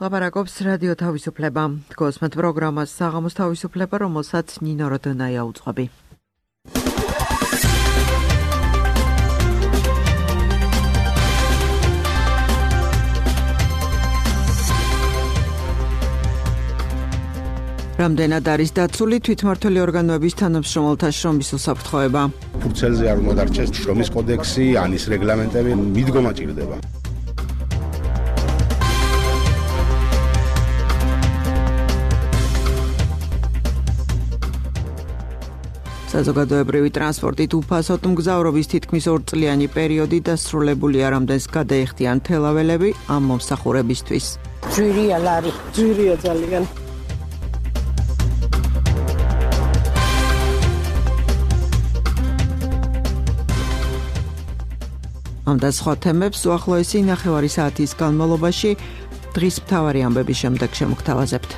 ლაპარაკობს რადიო თავისუფლება. გოსმეთ პროგრამას საღამოს თავისუფლება, რომელსაც ნინო როდონაია უძღვები. რამდენად არის დაცული თვითმმართველი ორგანოების თანამშრომელთა შრომის უსაფრთხოება? ფურცელზე არ უნდა დარჩეს შრომის კოდექსი, ანის რეგლამენტები, მიდგომა ჭირდება. საზოგადოებრივი ტრანსპორტით უფასოდ მგზავრობის თითქმის 2 წლიანი პერიოდი დასრულებულია, რამდენს გადაიხდიან თელაველები ამ მომსახურებისთვის. ძვირია ლარი, ძვირია ძალიან. ამ და სხვა თემებს უახლოესი ნახევარი საათის განმავლობაში დღის მთავარი ამბების შემდეგ შემოგთავაზებთ.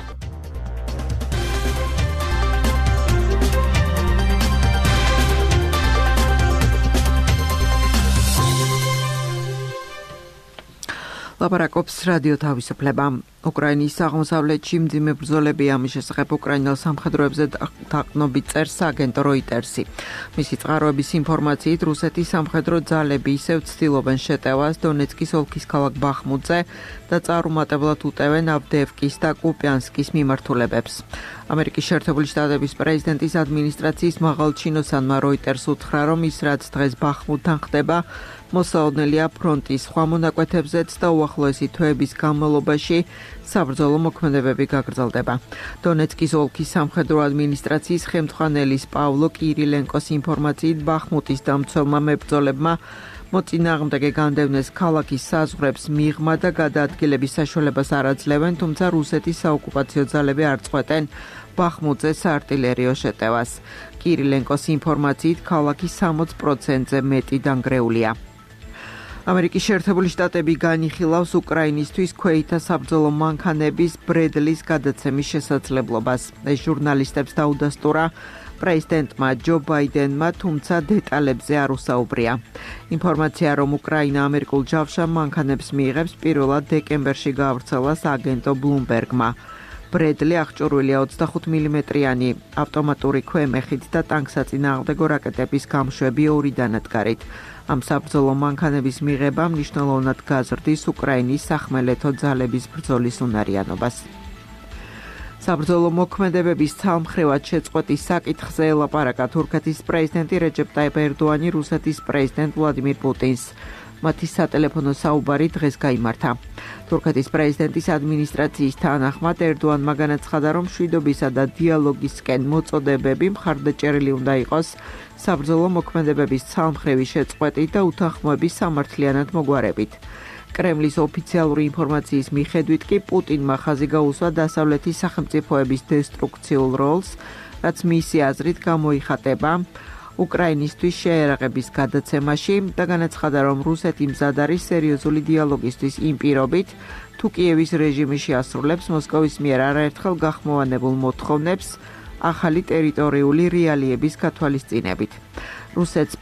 ლაპარაკობს რადიო თავისუფლება. უკრაინის აღმოსავლეთში მძიმე ბრძოლები ამის შესახებ უკრაინელ სამხედროებზე დაყრდნობით წერს აგენტო როიტერსი. მისი წყაროების ინფორმაციით, რუსეთის სამხედრო ძალები ისევ ცდილობენ შეტევას დონეცკის ოლქის ქალაქ ბახმუტზე და წარუმატებლად უტევენ ავდეევკის და კუპიანსკის მიმართულებებს. ამერიკის შეერთებული შტატების პრეზიდენტის ადმინისტრაციის მაღალჩინოსანმა როიტერს უთხრა, რომ ის რაც დღეს ბახმუტთან ხდება, მოსაოდნელია ფრონტის სხვა მონაკვეთებზეც და უახლოესი თვეების განმავლობაში საბრძოლო მოქმედებები გაგრძელდება. დონეცკის ოლქის სამხედრო ადმინისტრაციის ხელმძღვანელის პავლო კირილენკოს ინფორმაციით, ბახმუტის დამცველმა მებრძოლებმა მოწინააღმდეგე განდევნეს ქალაქის საზღვრებს მიღმა და გადაადგილების საშუალებას არ აძლევენ, თუმცა რუსეთის საოკუპაციო ძალები არ წყვეტენ ბახმუტზე საარტილერიო შეტევას. კირილენკოს ინფორმაციით, ქალაქის 60%-ზე მეტი დანგრეულია. ამერიკის შეერთებული შტატები განიხილავს უკრაინისთვის ქვეითთა საბრძოლო მანქანების ბრედლის გადაცემის შესაძლებლობას. ეს ჟურნალისტებს დაუდასტურა პრეზიდენტმა ჯო ბაიდენმა, თუმცა დეტალებზე არ უსაუბრია. ინფორმაცია, რომ უკრაინა ამერიკულ ჯავშამ მანქანებს მიიღებს, პირველად დეკემბერში გაავრცელა აგენტო ბლუმბერგმა. ბრედლი აღჭურვილია 25 მმ-იანი ავტომატური ქვემეხით და ტანკსაწინააღმდეგო რაკეტების გამშვები 2 დანადგარით. ამ საბრძოლო მანქანების მიღება მნიშვნელოვნად გაზრდის უკრაინის სახმელეთო ძალების ბრძოლის უნარიანობას. საბრძოლო მოქმედებების ცალმხრივად შეწყვეტის საკითხზე ელაპარაკა თურქეთის პრეზიდენტი რეჯეპ ტაიპ ერდოანი რუსეთის პრეზიდენტ ვლადიმირ პუტინს. მათი სატელეფონო საუბარი დღეს გაიმართა. თურქეთის პრეზიდენტის ადმინისტრაციის თანახმად ერდოანმა განაცხადა, რომ მშვიდობისა და დიალოგისკენ მოწოდებები მხარდაჭერილი უნდა იყოს საბრძოლო მოქმედებების ცალმხრივი შეწყვეტით და უთანხმოების სამართლიანად მოგვარებით. კრემლის ოფიციალური ინფორმაციის მიხედვით კი პუტინმა ხაზი გაუსვა დასავლეთის სახელმწიფოების დესტრუქციულ როლს, რაც მისი აზრით გამოიხატება უკრაინისთვის შეერაღების გადაცემაში და განაცხადა, რომ რუსეთი მზად არის სერიოზული დიალოგისთვის იმ პირობით, თუ კიევის რეჟიმი შეასრულებს მოსკოვის მიერ არაერთხელ გახმოვანებულ მოთხოვნებს ახალი ტერიტორიული რეალიების გათვალისწინებით. რუსეთს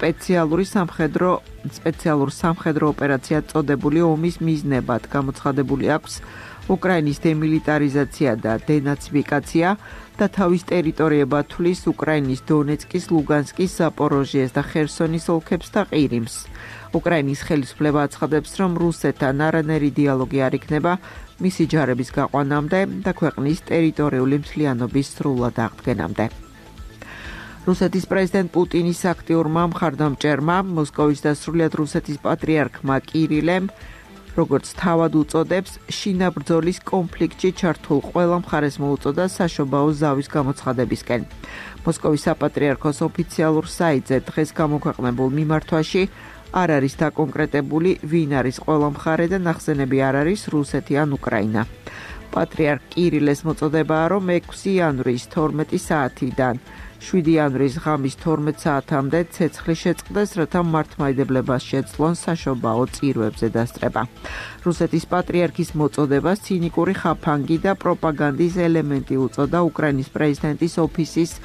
სპეციალურ სამხედრო ოპერაცია წოდებული ომის მიზნებად გამოცხადებული აქვს უკრაინის დემილიტარიზაცია და დენაციფიკაცია და თავის ტერიტორიებად თვლის უკრაინის დონეცკის, ლუგანსკის, ზაპოროჟიეს და ხერსონის ოლქებს და ყირიმს. უკრაინის ხელისუფლება აცხადებს, რომ რუსეთთან არანაირი დიალოგი არ იქნება მისი ჯარების გაყვანამდე და ქვეყნის ტერიტორიული მთლიანობის სრულად აღდგენამდე. რუსეთის პრეზიდენტ პუტინის აქტიურმა მხარდამჭერმა, მოსკოვის და სრულიად რუსეთის პატრიარქმა კირილემ, როგორც თავად უწოდებს, შინაბრძოლის კონფლიქტში ჩართულ ყველა მხარეს მოუწოდა საშობაო ზავის გამოცხადებისკენ. მოსკოვის საპატრიარქოს ოფიციალურ საიტზე დღეს გამოქვეყნებულ მიმართვაში არ არის დაკონკრეტებული, ვინ არის ყველა მხარე და ნახსენები არ არის რუსეთი ან უკრაინა. პატრიარქ კირილეს მოწოდებაა, რომ 6 იანვრის 12 საათიდან 7 იანვრის ღამის 12 საათამდე ცეცხლი შეწყდეს, რათა მართლმადიდებლებას შეძლონ საშობაო წირვებზე დასწრება. რუსეთის პატრიარქის მოწოდებას ცინიკური ხაფანგი და პროპაგანდის ელემენტი უწოდა უკრაინის პრეზიდენტის ოფისის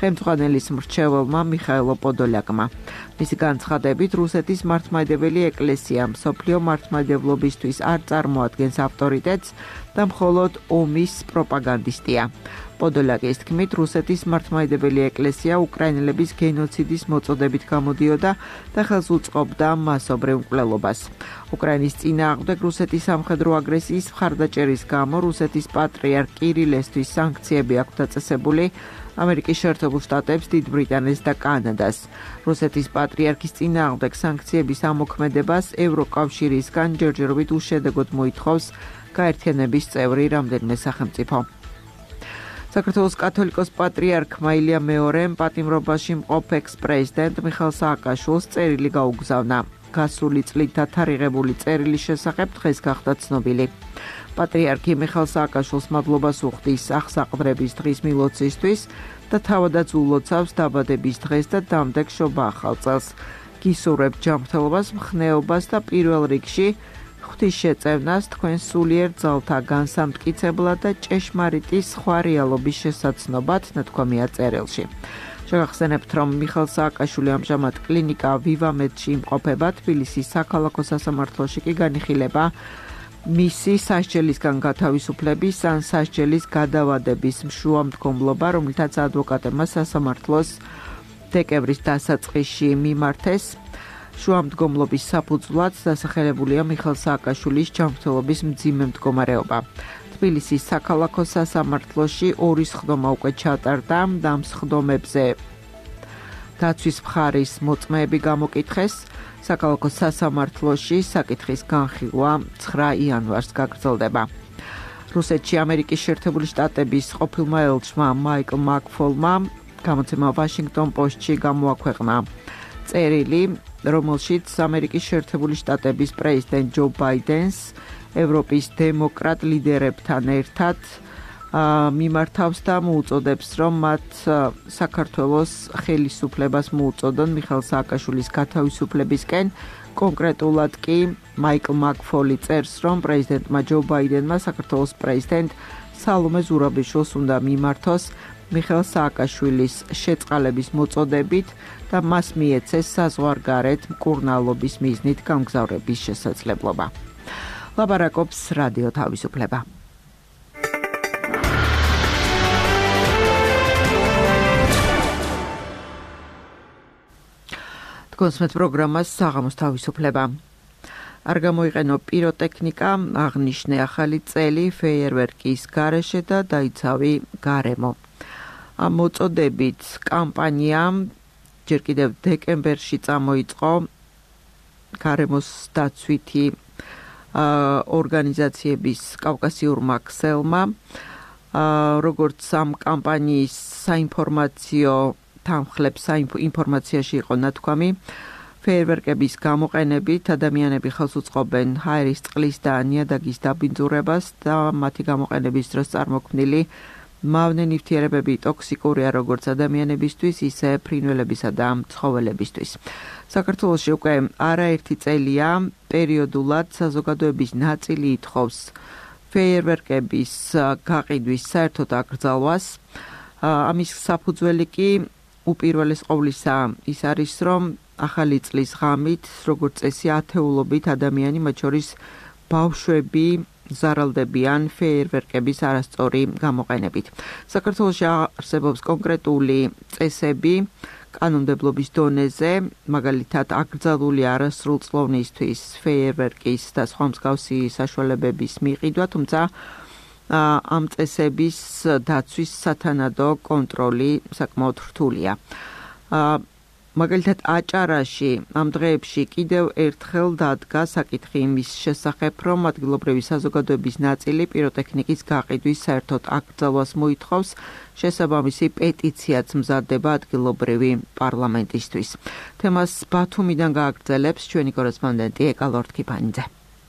ხელმძღვანელის მრჩეველმა მიხაილო პოდოლაკმა. მისი განცხადებით, რუსეთის მართლმადიდებელი ეკლესია მსოფლიო მართლმადიდებლობისთვის არ წარმოადგენს ავტორიტეტს და მხოლოდ ომის პროპაგანდისტია. პოდოლაკის თქმით, რუსეთის მართლმადიდებელი ეკლესია უკრაინელების გენოციდის მოწოდებით გამოდიოდა და ხელს უწყობდა მასობრივ მკვლელობას. უკრაინის წინააღმდეგ რუსეთის სამხედრო აგრესიის მხარდაჭერის გამო რუსეთის პატრიარქ კირილესთვის სანქციები აქვს დაწესებული ამერიკის შეერთებულ შტატებს, დიდ ბრიტანეთს და კანადას. რუსეთის პატრიარქის წინააღმდეგ სანქციების ამოქმედებას ევროკავშირისგან ჯერჯერობით უშედეგოდ მოითხოვს გაერთიანების წევრი რამდენიმე სახელმწიფო. საქართველოს კათოლიკოს პატრიარქმა ილია მეორემ პატიმრობაში მყოფ ექს-პრეზიდენტ მიხაილ სააკაშვილს წერილი გაუგზავნა. გასული წლით დათარიღებული წერილის შესახებ დღეს გახდა ცნობილი. პატრიარქი მიხაილ სააკაშვილს მადლობას უხდის აღსაყდრების დღის მილოცისთვის და თავადაც ულოცავს დაბადების დღეს და დამდეგ შობა ახალ წელს. გისურვებ ჯანმრთელობას, მხნეობას და პირველ რიგში ღვთისშეწევნას თქვენ სულიერ ძალთა განსამტკიცებლად და ჭეშმარიტი სხვა რეალობის შესაცნობად, ნათქვამია წერილში. შეგახსენებთ, რომ მიხაილ სააკაშვილი ამჟამად კლინიკა ვივამედში იმყოფება, თბილისის საქალაქო სასამართლოში კი განიხილება მისი სასჯელისგან გათავისუფლების ან სასჯელის გადავადების შუამდგომლობა, რომლითაც ადვოკატებმა სასამართლოს დეკემბრის დასაწყისში მიმართეს. შუამდგომლობის საფუძვლად დასახელებულია მიხაილ სააკაშვილის ჯანმრთელობის მძიმე მდგომარეობა. თბილისის საქალაქო სასამართლოში 2 სხდომა უკვე ჩატარდა და ამ სხდომებზე დაცვის მხარის მოწმეები გამოკითხეს. საქალაქო სასამართლოში საკითხის განხილვა 9 იანვარს გაგრძელდება. რუსეთში ამერიკის შეერთებული შტატების ყოფილმა ელჩმა მაიკლ მაკფოლმა გამოცემა ვაშინგტონ პოსტში გამოაქვეყნა წერილი, რომელშიც ამერიკის შეერთებული შტატების პრეზიდენტ ჯო ბაიდენს ევროპის დემოკრატ ლიდერებთან ერთად მიმართავს და მოუწოდებს, რომ მათ საქართველოს ხელისუფლებას მოუწოდონ მიხაილ სააკაშვილის გათავისუფლებისკენ. კონკრეტულად კი მაიკლ მაკფოლი წერს, რომ პრეზიდენტმა ჯო ბაიდენმა საქართველოს პრეზიდენტ სალომე ზურაბიშვილს უნდა მიმართოს მიხაილ სააკაშვილის შეწყალების მოწოდებით და მას მიეცეს საზღვარგარეთ მკურნალობის მიზნით გამგზავრების შესაძლებლობა. ლაპარაკობს რადიო თავისუფლება. კონსმეთ პროგრამას საღამოს თავისუფლება. არ გამოიყენო პიროტექნიკა, აღნიშნე ახალი წელი ფეიერვერკის გარეშე და დაიცავი გარემო. ამ მოწოდებით კამპანია ჯერ კიდევ დეკემბერში წამოიწყო გარემოს დაცვითი ორგანიზაციების კავკასიურმა ქსელმა, როგორც ამ კამპანიის საინფორმაციო თანხლებს ინფორმაციაში იყო ნათქვამი, ფეიერვერკების გამოყენებით ადამიანები ხელს უწყობენ ჰაერის წყლის და ნიადაგის დაბინძურებას და მათი გამოყენების დროს წარმოქმნილი მავნე ნივთიერებები ტოქსიკურია როგორც ადამიანებისთვის, ისე ფრინველებისა და ცხოველებისთვის. საქართველოში უკვე არაერთი წელია პერიოდულად საზოგადოების ნაწილი ითხოვს ფეიერვერკების გაყიდვის საერთოდ აკრძალვას. ამის საფუძველი კი უპირველეს ყოვლისა ის არის, რომ ახალი წლის ღამით, როგორც წესი, ათეულობით ადამიანი, მათ შორის ბავშვები ზარალდებიან ფეიერვერკების არასწორი გამოყენებით. საქართველოში არსებობს კონკრეტული წესები კანონმდებლობის დონეზე, მაგალითად აკრძალული არასრულწლოვნისთვის ფეიერვერკის და სხვა მსგავსი საშუალებების მიყიდვა, თუმცა ამ წესების დაცვის სათანადო კონტროლი საკმაოდ რთულია. მაგალითად აჭარაში ამ დღეებში კიდევ ერთხელ დადგა საკითხი იმის შესახებ, რომ ადგილობრივი საზოგადოების ნაწილი პიროტექნიკის გაყიდვის საერთოდ აკრძალვას მოითხოვს, შესაბამისი პეტიციაც მზადდება ადგილობრივი პარლამენტისთვის. თემას ბათუმიდან გააგრძელებს ჩვენი კორესპონდენტი ეკა ლორთქიფანიძე.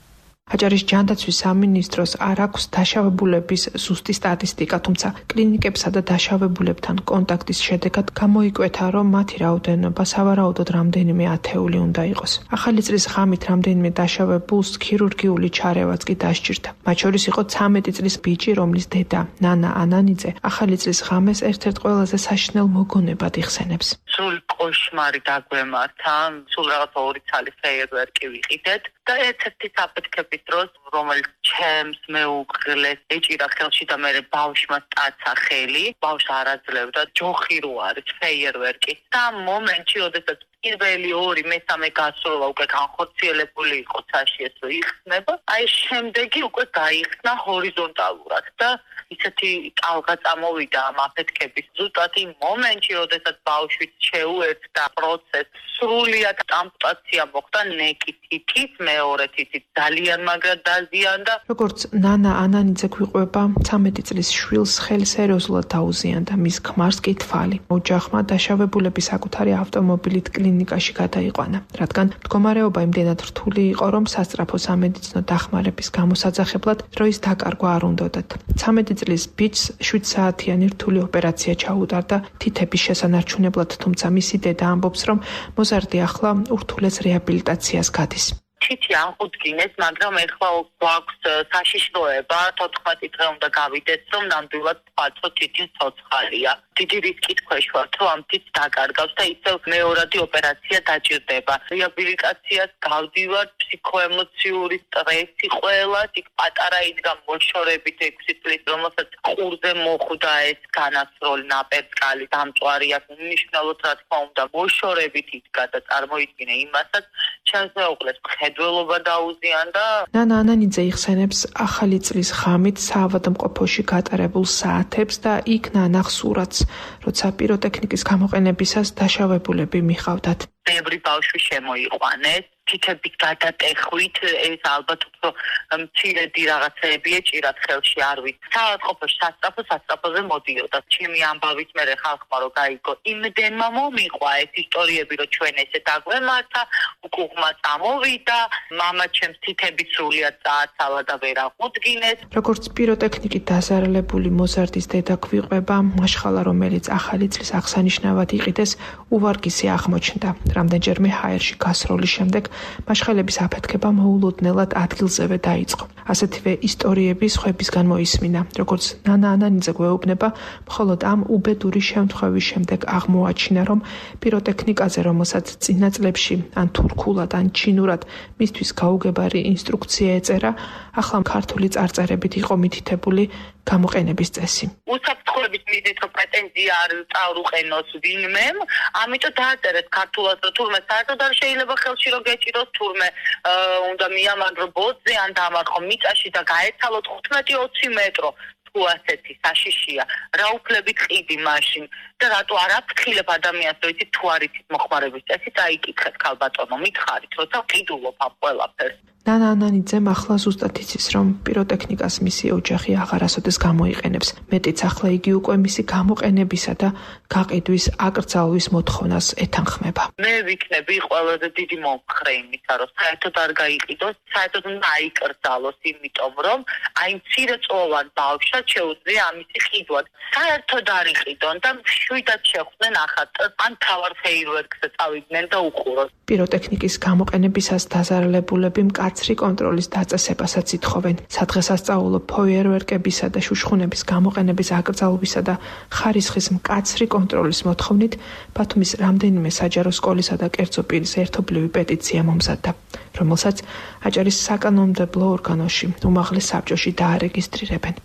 აჭარის ჯანდაცვის სამინისტროს არ აქვს დაშავებულების ზუსტი სტატისტიკა, თუმცა კლინიკებსა და დაშავებულებთან კონტაქტის შედეგად გამოიკვეთა, რომ მათი რაოდენობა სავარაუდოდ რამდენიმე ათეული უნდა იყოს. ახალი წლის ღამით რამდენიმე დაშავებულს ქირურგიული ჩარევაც კი დასჭირდა. მათ შორის იყო 13 წლის ბიჭი, რომლის დედა ნანა ანანიძე ახალი წლის ღამეს ერთ-ერთ ყველაზე საშინელ მოგონებად იხსენებს. სულ კოშმარი დაგვემართა, სულ რაღაცა 2 ცალი ფეიერვერკი ვიყიდეთ და ერთ-ერთი საფეთქების დროს, რომელიც ჩემს მეუღლეს ეჭირა ხელში და მე ბავშვმა სტაცა ხელი, ბავშვს არ აძლევდა, ჯოხი რო არის ფეიერვერკი და მომენტში, როდესაც პირველი 2 მესამე გასროლა უკვე განხორციელებული იყო საშიეს რო იხსნება, აი შემდეგი უკვე გაიხსნა ჰორიზონტალურად და ისეთი ტალღა წამოვიდა ამ აფეთქების ზუსტად იმ მომენტში, როდესაც ბავშვიც შეუერთდა პროცესს, სრულიად ამპუტაცია მოხდა ნეკითით, მეორე თითით ძალიან მაგრად დაზიანდა. როგორც ნანა ანანიძე გვიყვება, 13 წლის შვილს ხელი სერიოზულად დაუზიანდა, მის ქმარს კი თვალი. ოჯახმა დაშავებულების საკუთარი ავტომობილით კლინიკაში გადაიყვანა, რადგან მდგომარეობა იმდენად რთული იყო, რომ სასწრაფო სამედიცინო დახმარების გამოსაძახებლად დროის დაკარგვა არ უნდოდათ. 13 წლის ბიჭს 7 საათიანი რთული ოპერაცია ჩაუტარდა თითების შესანარჩუნებლად, თუმცა მისი დედა ამბობს, რომ მოზარდი ახლა ურთულეს რეაბილიტაციას გადის. თითი აღუდგინეს, მაგრამ ეხლა გვაქვს საშიშროება, 14 დღე უნდა გავიდეს, რომ ნამდვილად ვთვალოთ თითის ცოცხალია. დიდი რისკით ქვეშ ვართ, რომ ამ თითს დაკარგავს და ისევ მეორადი ოპერაცია დაჭირდება. რეაბილიტაციას გავდივართ, ფსიქოემოციური სტრესი ყველა, იქ პატარა იდგა მოშორებით 6 წლის, რომელსაც ყურზე მოხვდა ეს განასროლი ნაპერწკალი, დამწვარი აქ უნიშნელოდ რა თქმა უნდა მოშორებით იდგა და წარმოიდგინე იმასაც, ჩემს მეუღლეს მხედველობა დაუზიანდა. ნანა ანანიძე იხსენებს ახალი წლის ღამით საავადმყოფოში გატარებულ საათებს და იქ ნანახს სურათს, როცა პიროტექნიკის გამოყენებისას დაშავებულები მიხავდათ. ბევრი ბავშვი შემოიყვანეს, თითების გადატეხვით, ეს ალბათ უფრო მცირედი რაღაცეები ეჭირათ ხელში, არ ვიცი. საავადმყოფოში სასწრაფოზე მოდიოდა. ჩემი ამბავით მე ხალხმა რო გაიგო, იმდენმა მომიყვა ეს ისტორიები, რომ ჩვენ ესე დაგვემართა, უკუღმა წამოვიდა, მამა ჩემს თითების სრულიად წააცალა და ვერ აღუდგინეს. როგორც პიროტექნიკით დაზარალებული მოზარდის დედა გვიყვება, მაშხალა, რომელიც ახალი წლის აღსანიშნავად იყიდეს, უვარგისი აღმოჩნდა. რამდენჯერმე ჰაერში გასროლის შემდეგ მაშხელების აფეთქება მოულოდნელად ადგილზევე დაიწყო. ასეთივე ისტორიები სხვებისგან მოისმინა. როგორც ნანა ანანიძე გვეუბნება, მხოლოდ ამ უბედური შემთხვევის შემდეგ აღმოაჩინა, რომ პიროტექნიკაზე, რომელსაც წინა წლებში ან თურქულად, ან ჩინურად მისთვის გაუგებარი ინსტრუქცია ეწერა, ახლა ქართული წარწერებით იყო მითითებული გამოყენების წესი. უსაფრთხოების მიზნით რომ პრეტენზია არ წავრუყენოს ვინმემ, ამიტომ დააწერეთ ქართულად, რომ თურმე საერთოდ არ შეიძლება ხელში რომ გეჭიროს, თურმე უნდა მიამაგრო ბოძზე ან დამარხო მიწაში და გაეცალოთ 15-20 მეტრო. თუ ასეთი საშიშია, რა უფლებით ყიდი მაშინ და რატო არ აფრთხილებ ადამიანს, რომ იცით თუ არ იცით მოხმარების წესი, წაიკითხეთ ქალბატონო, მითხარით, როცა ყიდულობ ამ ყველაფერს. ნანა ანანიძემ ახლა ზუსტად იცის, რომ პიროტექნიკას მისი ოჯახი აღარასოდეს გამოიყენებს. მეტიც ახლა იგი უკვე მისი გამოყენებისა და გაყიდვის აკრძალვის მოთხოვნას ეთანხმება. მე ვიქნები ყველაზე დიდი მომხრე იმისა, რომ საერთოდ არ გაიყიდოს, საერთოდ უნდა აიკრძალოს, იმიტომ რომ აი მცირეწლოვან ბავშვად შეუძლია ამისი ყიდვა. საერთოდ არ იყიდონ და შვიდად შეხვდნენ ახატს, ან თავარ ფეიერვერკზე წავიდნენ და უყურონ. პიროტექნიკის გამოყენებისას დაზარალებულები მკაცრი კონტროლის დაწესებასაც ითხოვენ. სადღესასწაულო ფეიერვერკებისა და შუშხუნების გამოყენების აკრძალვისა და ხარისხის მკაცრი კონტროლის მოთხოვნით ბათუმის რამდენიმე საჯარო სკოლისა და კერძო პირის ერთობლივი პეტიცია მომზადდა, რომელსაც აჭარის საკანონმდებლო ორგანოში უმაღლეს საბჭოში დაარეგისტრირებენ.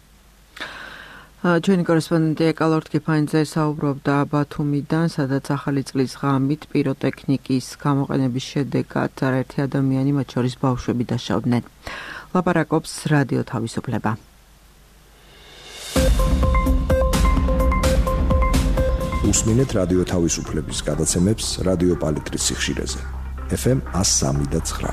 ჩვენი კორესპონდენტი ეკალორდ კიფაინძე საუბრობდა ბათუმიდან, სადაც ახალი წლის ღამით პიროტექნიკის გამოყენების შედეგად არაერთი ადამიანი, მათ შორის ბავშვები დაშავდნენ. ლაპარაკობს რადიო თავისუფლება. უსმინეთ რადიო თავისუფლების გადაცემებს რადიო პალიტრის სიხშირეზე. FM 103.9.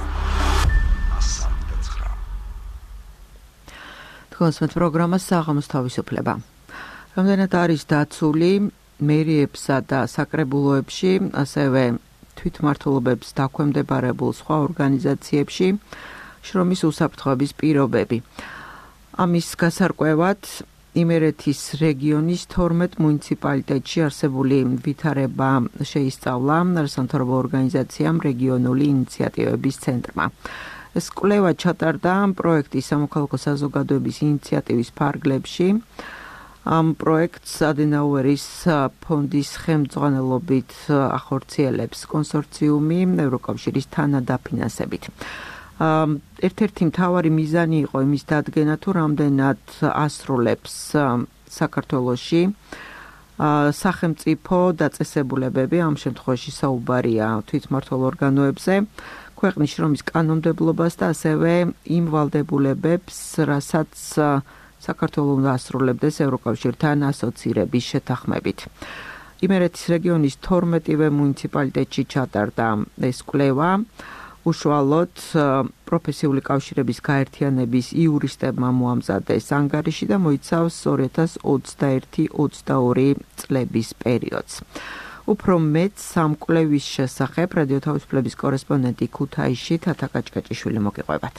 კონსმეთ პროგრამა საღამოს თავისუფლება. რამდენად არის დაცული მერიებსა და საკრებულოებში, ასევე თვითმმართველობებს დაქვემდებარებულ სხვა ორგანიზაციებში შრომის უსაფრთხოების პირობები. ამის გასარკვევად იმერეთის რეგიონის 12 მუნიციპალიტეტში არსებული ვითარება შეისწავლა სამთავრობო ორგანიზაციამ რეგიონული ინიციატივების ცენტრმა. ეს კვლევა ჩატარდა პროექტის სამოქალაქო საზოგადოების ინიციატივის ფარგლებში. ამ პროექტს ადენაუერის ფონდის ხელმძღვანელობით ახორციელებს კონსორციუმი ევროკავშირის თანადაფინანსებით. ერთ-ერთი მთავარი მიზანი იყო იმის დადგენა, თუ რამდენად ასრულებს საქართველოში სახელმწიფო დაწესებულებები, ამ შემთხვევაში საუბარია თვითმმართველ ორგანოებზე, ქვეყნის შრომის კანონმდებლობას და ასევე იმ ვალდებულებებს, რასაც საქართველო უნდა ასრულებდეს ევროკავშირთან ასოცირების შეთანხმებით. იმერეთის რეგიონის 12 მუნიციპალიტეტში ჩატარდა ეს კვლევა. უშუალოდ პროფესიული კავშირების გაერთიანების იურისტებმა მოამზადეს ანგარიში და მოიცავს 2021-22 წლების პერიოდს. უფრო მეტ ამ კვლევის შესახებ რადიო თავისუფლების კორესპონდენტი ქუთაისში თათა კაჭკაჭიშვილი მოგიყვებათ.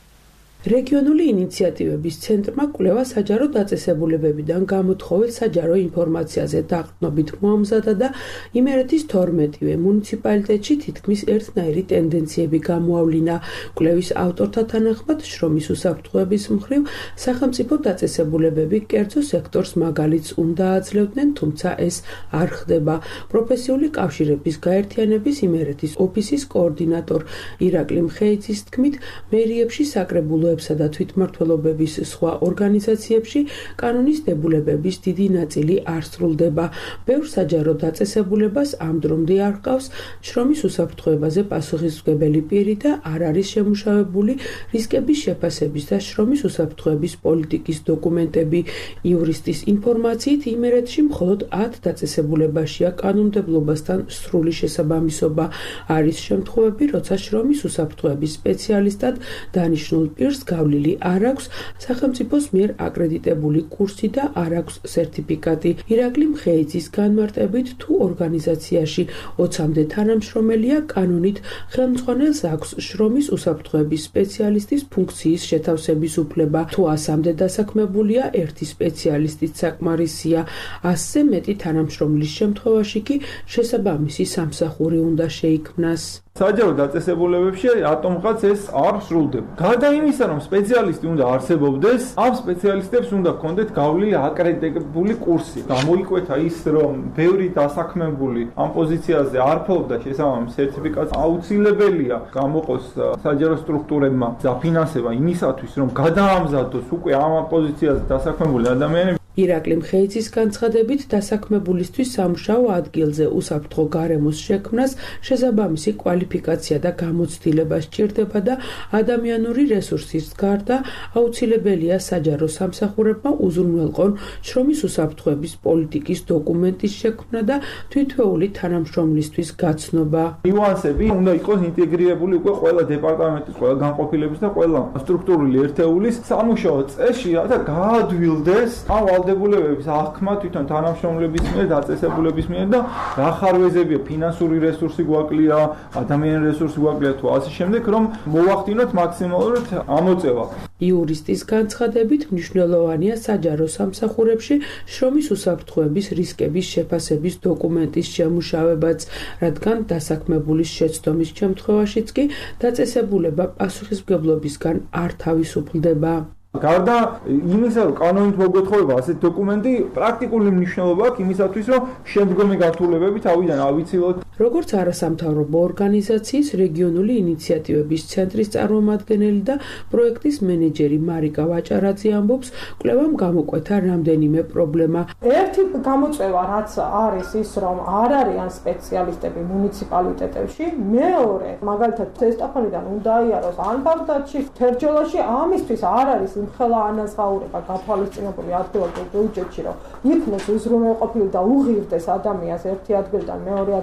რეგიონული ინიციატივების ცენტრმა კვლევა საჯარო დაწესებულებებიდან გამოთხოვილ საჯარო ინფორმაციაზე დაყრდნობით მოამზადა და იმერეთის 12 მუნიციპალიტეტში თითქმის ერთნაირი ტენდენციები გამოავლინა. კვლევის ავტორთა თანახმად შრომის უსაფრთხოების მხრივ სახელმწიფო დაწესებულებები კერძო სექტორს მაგალითს უნდა აძლევდნენ, თუმცა ეს არ ხდება. პროფესიული კავშირების გაერთიანების იმერეთის ოფისის კოორდინატორ ირაკლი მხეიძის თქმით, მერიებში საკრებულო და თვითმმართველობების სხვა ორგანიზაციებში კანონის დებულებების დიდი ნაწილი არ სრულდება. ბევრ საჯარო დაწესებულებას ამ დრომდე არ ჰყავს შრომის უსაფრთხოებაზე პასუხისმგებელი პირი და არ არის შემუშავებული რისკების შეფასების და შრომის უსაფრთხოების პოლიტიკის დოკუმენტები. იურისტის ინფორმაციით იმერეთში მხოლოდ 10 დაწესებულებაშია კანონმდებლობასთან სრული შესაბამისობა. არის შემთხვევები, როცა შრომის უსაფრთხოების სპეციალისტად დანიშნულ პირს გავლილი არ აქვს სახელმწიფოს მიერ აკრედიტებული კურსი და არ აქვს სერტიფიკატი. ირაკლი მხეიძის განმარტებით, თუ ორგანიზაციაში 20-მდე თანამშრომელია, კანონით ხელმძღვანელს აქვს შრომის უსაფრთხოების სპეციალისტის ფუნქციის შეთავსების უფლება. თუ 100-მდე დასაქმებულია, ერთი სპეციალისტით საკმარისია. 100-ზე მეტი თანამშრომლის შემთხვევაში კი შესაბამისი სამსახური უნდა შეიქმნას. საჯარო დაწესებულებებში რატომღაც ეს არ სრულდება. გარდა იმისა, რომ სპეციალისტი უნდა არსებობდეს, ამ სპეციალისტებს უნდა ჰქონდეთ გავლილი აკრედიტებული კურსი. გამოიკვეთა ის, რომ ბევრი დასაქმებული ამ პოზიციაზე არ ფლობდა შესაბამის სერტიფიკატს, აუცილებელია გამოყოს საჯარო სტრუქტურებმა დაფინანსება იმისათვის, რომ გადაამზადოს უკვე ამ პოზიციაზე დასაქმებული ადამიანები. ირაკლი მხეიძის განცხადებით, დასაქმებულისთვის სამუშაო ადგილზე უსაფრთხო გარემოს შექმნას შესაბამისი კვალიფიკაცია და გამოცდილება სჭირდება და ადამიანური რესურსის გარდა აუცილებელია საჯარო სამსახურებმა უზრუნველყონ შრომის უსაფრთხოების პოლიტიკის დოკუმენტის შექმნა და თითოეული თანამშრომლისთვის გაცნობა. ნიუანსები უნდა იყოს ინტეგრირებული უკვე ყველა დეპარტამენტის, ყველა განყოფილების და ყველა სტრუქტურული ერთეულის სამუშაო წესში, რათა გაადვილდეს ამ ვალდებულებების აღქმა თვითონ თანამშრომლების მიერ, დაწესებულების მიერ და რა ხარვეზებია, ფინანსური რესურსი გვაკლია, ადამიანური რესურსი გვაკლია თუ ასე შემდეგ, რომ მოვახდინოთ მაქსიმალურად ამოწევა. იურისტის განცხადებით, მნიშვნელოვანია საჯარო სამსახურებში შრომის უსაფრთხოების რისკების შეფასების დოკუმენტის შემუშავებაც, რადგან დასაქმებულის შეცდომის შემთხვევაშიც კი დაწესებულება პასუხისმგებლობისგან არ თავისუფლდება. გარდა იმისა, რომ კანონით მოგვეთხოვება ასეთ დოკუმენტი, პრაქტიკული მნიშვნელობა აქვს იმისათვის, რომ შემდგომი გართულებებით ავიდან ავიცილოთ. როგორც არასამთავრობო ორგანიზაციის რეგიონული ინიციატივების ცენტრის წარმომადგენელი და პროექტის მენეჯერი მარიკა ვაჭარაძე ამბობს, კვლევამ გამოკვეთა რამდენიმე პრობლემა. ერთი გამოწვევა, რაც არის ის, რომ არ არიან სპეციალისტები მუნიციპალიტეტებში, მეორე, მაგალითად, თესტაფონიდან უნდა აიაროს ან ბაღდადში, თერჯოლაში, ამისთვის არ არის იმხელა ანაზღაურება გათვალისწინებული ადგილობრივ ბიუჯეტში, რომ იქნეს უზრუნველყოფილი და უღირდეს ადამიანს ერთი ადგილიდან მეორე ადგილზე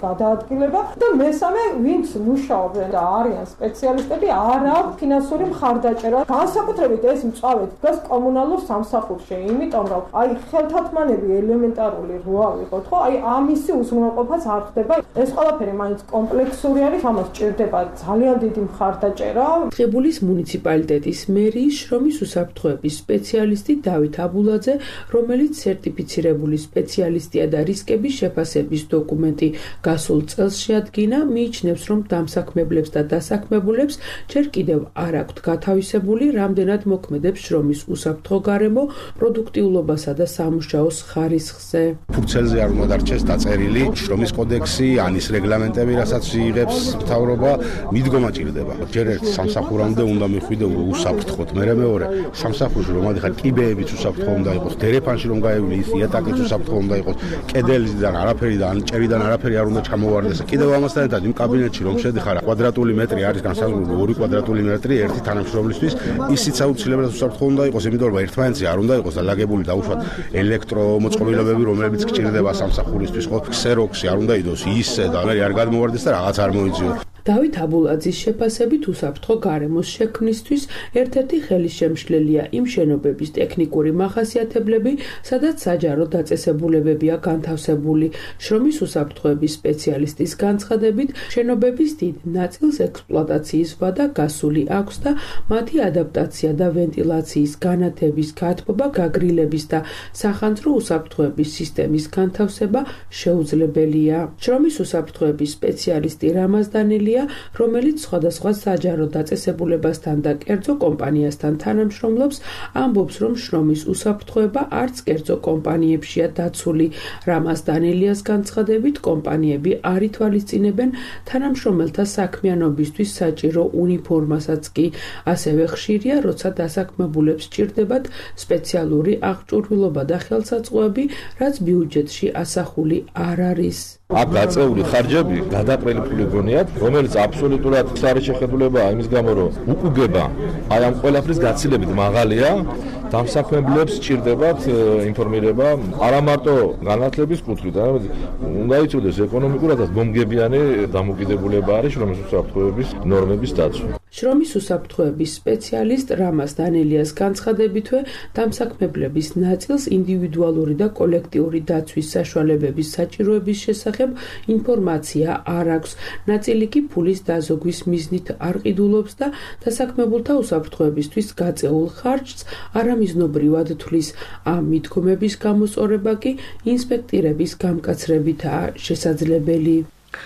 გადაადგილება და მესამე ვინც მუშაობენ და არიან სპეციალისტები არ აქვს ფინანსური მხარდაჭერა. განსაკუთრებით ეს მწვავე დგას კომუნალურ სამსახურში, იმიტომ რომ აი ხელთათმანები ელემენტარული რო ავიღოთ, ხო? აი ამისი უზრუნველყოფაც არ ხდება. ეს ყველაფერი მაინც კომპლექსური არის, ამას ჭირდება ძალიან დიდი მხარდაჭერა. ტყიბულის მუნიციპალიტეტის მერიის შრომის უსაფრთხოების სპეციალისტი დავით აბულაძე, რომელიც სერტიფიცირებული სპეციალისტია და რისკების შეფასების დოკუმენტი გასულ წელს შეადგინა, მიიჩნევს, რომ დამსაქმებლებს და დასაქმებულებს ჯერ კიდევ არ აქვთ გათავისებული, რამდენად მოქმედებს შრომის უსაფრთხო გარემო პროდუქტიულობასა და სამუშაოს ხარისხზე. ფურცელზე არ უნდა დარჩეს დაწერილი შრომის კოდექსი, ან ის რეგლამენტები, რასაც იღებს მთავრობა, მიდგომა ჭირდება. ჯერ ერთ სამსახურამდე უნდა მიხვიდე უსაფრთხოდ, მეორე სამსახურში რომ ადიხარ კიბეებიც უსაფრთხო უნდა იყოს, დერეფანში რომ გაევლი ის იატაკიც უსაფრთხო უნდა იყოს, კედელიდან არაფერი და ჭერიდან არაფერი არ უნდა ჩამოვარდეს. კიდევ ამასთან ერთად იმ კაბინეტში რომ შედიხარ, კვადრატული მეტრი არის განსაზღვრული 2 კვადრატული მეტრი ერთი თანამშრომლისთვის, ისიც აუცილებლად უსაფრთხო უნდა იყოს, იმიტომ რომ ერთმანეთზე არ უნდა იყოს და ლაგებული დაუშვათ ელექტრომოწყობილობები, რომლებიც გჭირდება სამსახურისთვის, ხო, ქსეროქსი არ უნდა იდოს ისე და არ გადმოვარდეს და რაღაც არ მოიძიო. დავით აბულაძის შეფასებით უსაფრთხო გარემოს შექმნისთვის ერთ-ერთი ხელისშემშლელია იმ შენობების ტექნიკური მახასიათებლები, სადაც საჯარო დაწესებულებებია განთავსებული. შრომის უსაფრთხოების სპეციალისტის განცხადებით, შენობების დიდ ნაწილს ექსპლუატაციის ვადა გასული აქვს და მათი ადაპტაცია და ვენტილაციის, განათების, გათბობა, გაგრილების და სახანძრო უსაფრთხოების სისტემის განთავსება შეუძლებელია. შრომის უსაფრთხოების სპეციალისტი რამაზ დანელია, რომელიც სხვადასხვა საჯარო დაწესებულებასთან და კერძო კომპანიასთან თანამშრომლობს, ამბობს, რომ შრომის უსაფრთხოება არც კერძო კომპანიებშია დაცული. რამაზ დანელიას განცხადებით, კომპანიები არ ითვალისწინებენ თანამშრომელთა საქმიანობისთვის საჭირო უნიფორმასაც კი. ასევე ხშირია, როცა დასაქმებულებს სჭირდებათ სპეციალური აღჭურვილობა და ხელსაწყოები, რაც ბიუჯეტში ასახული არ არის. აქ გაწეული ხარჯები გადაყრილი ფული გონიათ, რომელიც აბსოლუტურად არის შეხედულებაა იმის გამო, რომ უკუგება აი ამ ყველაფრის გაცილებით მაღალია, დამსაქმებლებს სჭირდებათ ინფორმირება არა მარტო განათლების კუთხით, არამედ უნდა იცოდეს ეკონომიკურადაც მომგებიანი დამოკიდებულება არის შრომის უსაფრთხოების ნორმების დაცვა. შრომის უსაფრთხოების სპეციალისტ რამაზ დანელიას განცხადებითვე, დამსაქმებლების ნაწილს ინდივიდუალური და კოლექტიური დაცვის საშუალებების საჭიროების შესახებ ინფორმაცია არ აქვს. ნაწილი კი ფულის დაზოგვის მიზნით არ ყიდულობს და დასაქმებულთა უსაფრთხოებისთვის გაწეულ ხარჯს არამიზნობრივად თვლის. ამ მიდგომების გამოსწორება კი ინსპექტირების გამკაცრებითაა შესაძლებელი.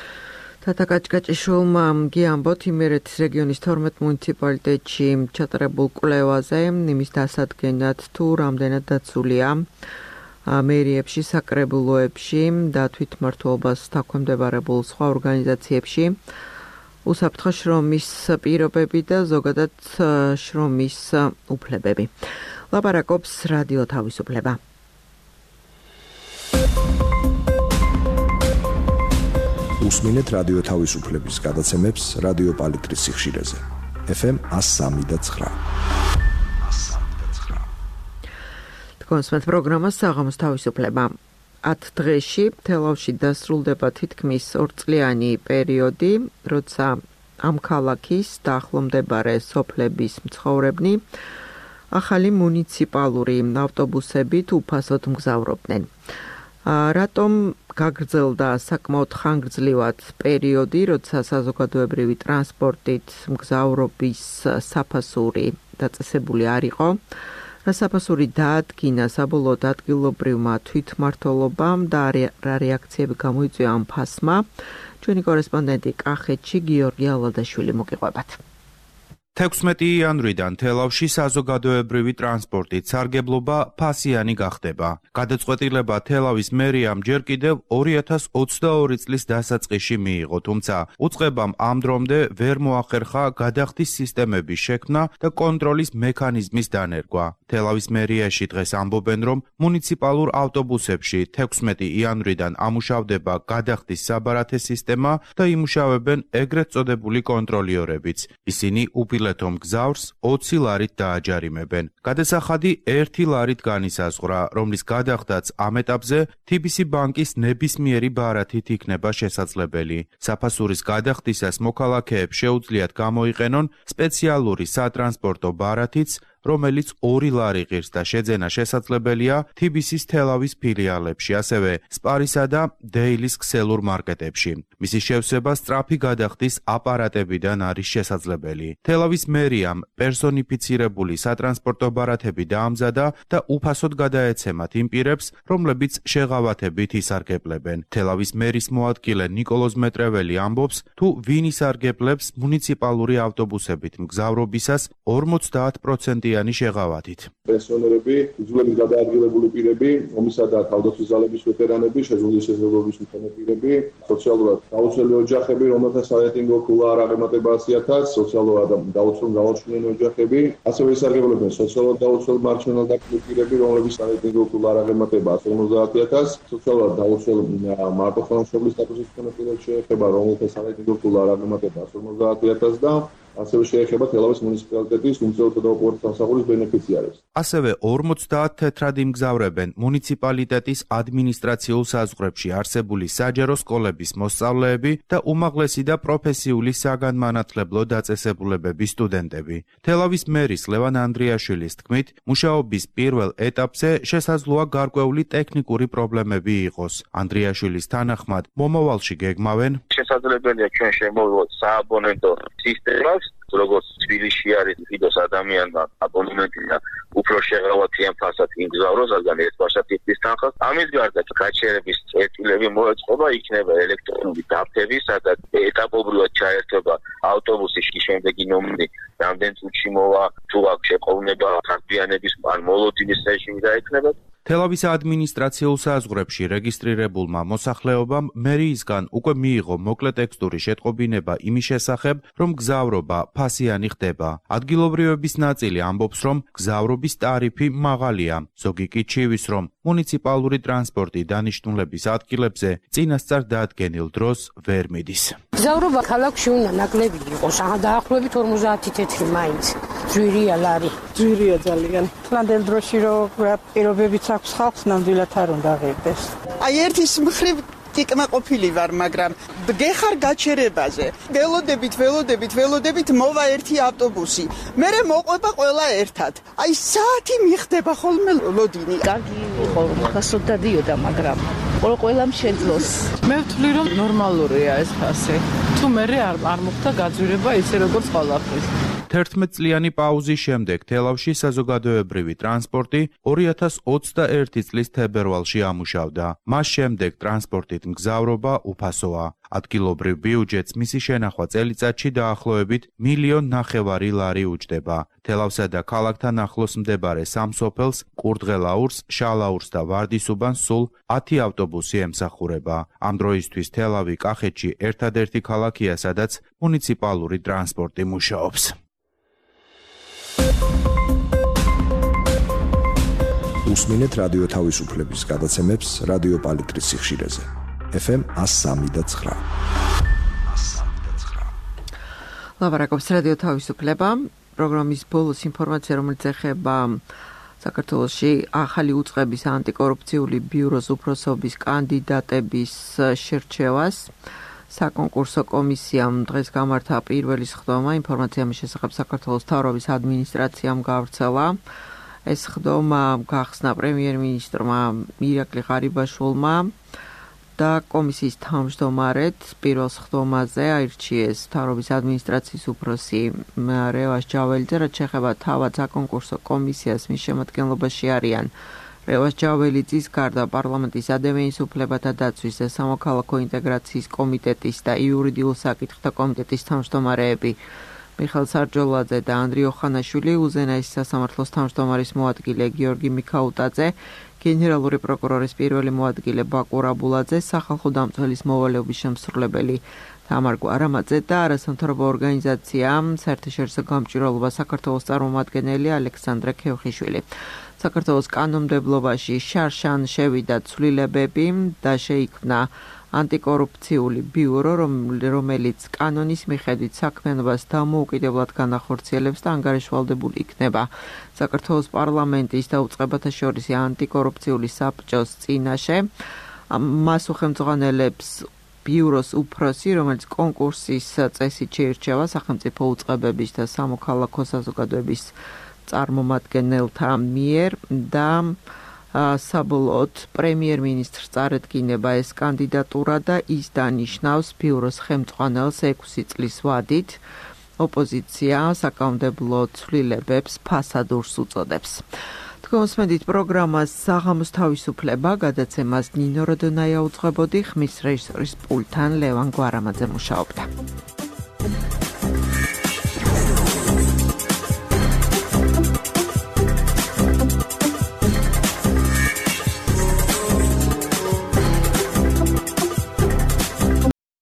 თათა კაჭკაჭიშვილმა გიამბოთ იმერეთის რეგიონის 12 მუნიციპალიტეტში ჩატარებულ კვლევაზე, იმის დასადგენად თუ რამდენად დაცულია მერიებში, საკრებულოებში და თვითმმართველობას დაქვემდებარებულ სხვა ორგანიზაციებში უსაფრთხო შრომის პირობები და ზოგადად შრომის უფლებები. ლაპარაკობს რადიო თავისუფლება. უსმინეთ რადიო თავისუფლების გადაცემებს რადიო პალიტრის სიხშირეზე. FM 103.9. კონსმეთ პროგრამას საღამოს თავისუფლება. 10 დღეში თელავში დასრულდება თითქმის 2 წლიანი პერიოდი, როცა ამ ქალაქის და ახლომდებარე სოფლების მცხოვრებნი ახალი მუნიციპალური ავტობუსებით უფასოდ მგზავრობდნენ. რატომ გაგრძელდა საკმაოდ ხანგრძლივად პერიოდი, როცა საზოგადოებრივი ტრანსპორტით მგზავრობის საფასური დაწესებული არ იყო? რა საფასური დაადგინა საბოლოოდ ადგილობრივმა თვითმმართველობამ და რა რეაქციები გამოიწვია ამ ფასმა? ჩვენი კორესპონდენტი კახეთში გიორგი ალადაშვილი მოგიყვებათ. 16 იანვრიდან თელავში საზოგადოებრივი ტრანსპორტით სარგებლობა ფასიანი გახდება. გადაწყვეტილება თელავის მერიამ ჯერ კიდევ 2022 წლის დასაწყისში მიიღო, თუმცა უწყებამ ამ დრომდე ვერ მოახერხა გადახდის სისტემების შექმნა და კონტროლის მექანიზმის დანერგვა. თელავის მერიაში დღეს ამბობენ, რომ მუნიციპალურ ავტობუსებში 16 იანვრიდან ამუშავდება გადახდის საბარათე სისტემა და იმუშავებენ ეგრეთ წოდებული კონტროლიორებიც. ისინი უპილეտ უწილეთო მგზავრს 20 ლარით დააჯარიმებენ. გადასახადი 1 ლარით განისაზღვრა, რომლის გადახდაც ამ ეტაპზე TBC ბანკის ნებისმიერი ბარათით იქნება შესაძლებელი. საფასურის გადახდისას მოქალაქეებს შეუძლიათ გამოიყენონ სპეციალური სატრანსპორტო ბარათიც, რომელიც 2 ლარი ღირს და შეძენა შესაძლებელია TBC-ის თელავის ფილიალებში, ასევე სპარისა და დეილის ქსელურ მარკეტებში. მისი შევსება სწრაფი გადახდის აპარატებიდან არის შესაძლებელი. თელავის მერიამ პერსონიფიცირებული სატრანსპორტო ბარათები დაამზადა და უფასოდ გადაეცემათ იმ პირებს, რომლებიც შეღავათებით ისარგებლებენ. თელავის მერის მოადგილე ნიკოლოზ მეტრეველი ამბობს, თუ ვინ ისარგებლებს მუნიციპალური ავტობუსებით მგზავრობისას 50% შეღავათით. პენსიონერები, უძველეს გადაადგილებული პირები, ომისა და თავდაცვის ძალების ვეტერანები, შესაძლებლობის მქონე პირები, სოციალურად დაუცველი ოჯახები, რომელთა სარეიტინგო ქულა არ აღემატება 100.000, სოციალურად დაუცველი ოჯახები, ასევე ისარგებლებენ სოციალურად დაუცველ მარჩენალ დაკლდილი პირები, რომლების სარეიტინგო ქულა არ აღემატება 150.000, სოციალურად დაუცველ მარტოხანმშობლის სტატუსის მქონე პირებს შეეხება, რომელთა სარეიტინგო ქულა არ აღემატება 150.000 და ასევე შეეხება თელავის მუნიციპალიტეტის უმცირესობათა და უპირატესობის სამსახურის ბენეფიციარებს. ასევე 50 თეთრად იმგზავრებენ მუნიციპალიტეტის ადმინისტრაციულ საზღვრებში არსებული საჯარო სკოლების მოსწავლეები და უმაღლესი და პროფესიული საგანმანათლებლო დაწესებულებების სტუდენტები. თელავის მერის ლევან ანდრიაშვილის თქმით, მუშაობის პირველ ეტაპზე შესაძლოა გარკვეული ტექნიკური პრობლემები იყოს. ანდრიაშვილის თანახმად, მომავალში გეგმავენ შესაძლებელია ჩვენ შემოვიღოთ სააბონენტო სისტემას, როგორც თბილისში არის ფიდოს ადამიანმა აბონემენტი და უფრო შეღავათიან ფასად იმგზავროს, რადგან ერთბაშად ტიპის თანხას. ამის გარდა გაჩერების წერტილები მოეწყობა, იქნება ელექტრონული დაფთები, სადაც ეტაპობრივად ჩაერთვება ავტობუსის შემდეგი ნომერი, რამდენ წუთში მოვა, თუ აქ შეყოვნება, ხარბიანების ან მოლოდინის რეჟიმი დაექნება. თელავის ადმინისტრაციულ საზღვრებში რეგისტრირებულმა მოსახლეობამ მერიისგან უკვე მიიღო მოკლე ტექსტური შეტყობინება იმის შესახებ, რომ გზავრობა ფასიანი ხდება. ადგილობრივების ნაწილი ამბობს, რომ გზავრობის ტარიფი მაღალია. ზოგი კი ჩივის, რომ მუნიციპალური ტრანსპორტი დანიშნულების ადგილებზე წინასწარ დაადგენილ დროს ვერ მიდის. გზავრობა ქალაქში უნდა ნაკლები იყოს, დაახლოებით 50 თეთრი მაინც. ძვირია ლარი. ძვირია ძალიან. ნამდვილ დროში რო პირობებიც აქვს ხალხს, ნამდვილად არ უნდა ღირდეს. აი ერთის მხრივ კიკმაყოფილი ვარ, მაგრამ გეხარ გაჩერებაზე. ველოდებით მოვა ერთი ავტობუსი. მერე მოყვება ყველა ერთად. აი საათი მიხდება ხოლმე ლოდინი. კარგი იყო, ხასოდ დადიოდა, მაგრამ ყველამ შეძლოს. მე ვთვლი, რომ ნორმალურია ეს ფასი. თუ მერე არ მოხდა გაძვირება ისე როგორც ყველაფრის. 11 წლიანი პაუზის შემდეგ თელავში საზოგადოებრივი ტრანსპორტი 2021 წლის თებერვალში ამუშავდა. მას შემდეგ ტრანსპორტით მგზავრობა უფასოა. ადგილობრივ ბიუჯეტს მისი შენახვა წელიწადში დაახლოებით 1,5 ლარი უჯდება. თელავსა და ქალაქთან ახლოს მდებარე სამ სოფელს, კურდღელაურს, შალაურს და ვარდისუბანს სულ 10 ავტობუსი ემსახურება. ამ დროისთვის თელავი კახეთში ერთადერთი ქალაქია, სადაც მუნიციპალური ტრანსპორტი მუშაობს. უსმინეთ რადიო თავისუფლების გადაცემებს რადიო პალიტრის სიხშირეზე. FM 103.9. ლაპარაკობს რადიო თავისუფლება. პროგრამის ბოლოს ინფორმაცია, რომელიც ეხება საქართველოში ახალი უწყების ანტიკორუფციული ბიუროს უფროსობის კანდიდატების შერჩევას. საკონკურსო კომისიამ დღეს გამართა პირველი სხდომა. ინფორმაცია მის შესახებ საქართველოს მთავრობის ადმინისტრაციამ გავრცელა. ეს სხდომა გახსნა პრემიერ-მინისტრმა ირაკლი ღარიბაშვილმა და კომისიის თავმჯდომარედ პირველ სხდომაზე აირჩიეს მთავრობის ადმინისტრაციის უფროსი რევაზ ჯაველიძე, რაც შეეხება თავად საკონკურსო კომისიას, მის შემადგენლობაში არიან რევაზ ჯაველიძის გარდა პარლამენტის ადამიანის უფლებათა დაცვის და სამოქალაქო ინტეგრაციის კომიტეტის და იურიდიულ საკითხთა კომიტეტის თავმჯდომარეები მიხეილ სარჯოლაძე და ანდრი ოხანაშვილი, უზენაესი სასამართლოს თავმჯდომარის მოადგილე გიორგი მიქაუტაძე, გენერალური პროკურორის პირველი მოადგილე ბაკურ აბულაძე, სახალხო დამცველის მოვალეობის შემსრულებელი თამარ გვარამაძე და არასამთავრობო ორგანიზაცია საერთაშორისო გამჭვირვალობა საქართველოს წარმომადგენელი ალექსანდრე ქევხიშვილი. საქართველოს კანონმდებლობაში შარშან შევიდა ცვლილებები და შეიქმნა ანტიკორუფციული ბიურო, რომელიც კანონის მიხედვით საქმიანობას დამოუკიდებლად განახორციელებს და ანგარიშვალდებულ იქნება საქართველოს პარლამენტის და უწყებათა შორის ანტიკორუფციული საბჭოს წინაშე. მას უხელმძღვანელებს ბიუროს უფროსი, რომელიც კონკურსის წესით შეირჩევა სახელმწიფო უწყებების და სამოქალაქო საზოგადოების წარმომადგენელთა მიერ და საბოლოოდ პრემიერ-მინისტრს წარედგინება ეს კანდიდატურა და ის დანიშნავს ბიუროს ხელმძღვანელს 6 წლის ვადით. ოპოზიცია საკანონმდებლო ცვლილებებს ფასადურს უწოდებს. თქვენსმენდით პროგრამას საღამოს თავისუფლება გადაცემას ნინო როდონაია უძღვებოდი, ხმის რეჟისორის პულტთან ლევან გვარამაძე მუშაობდა.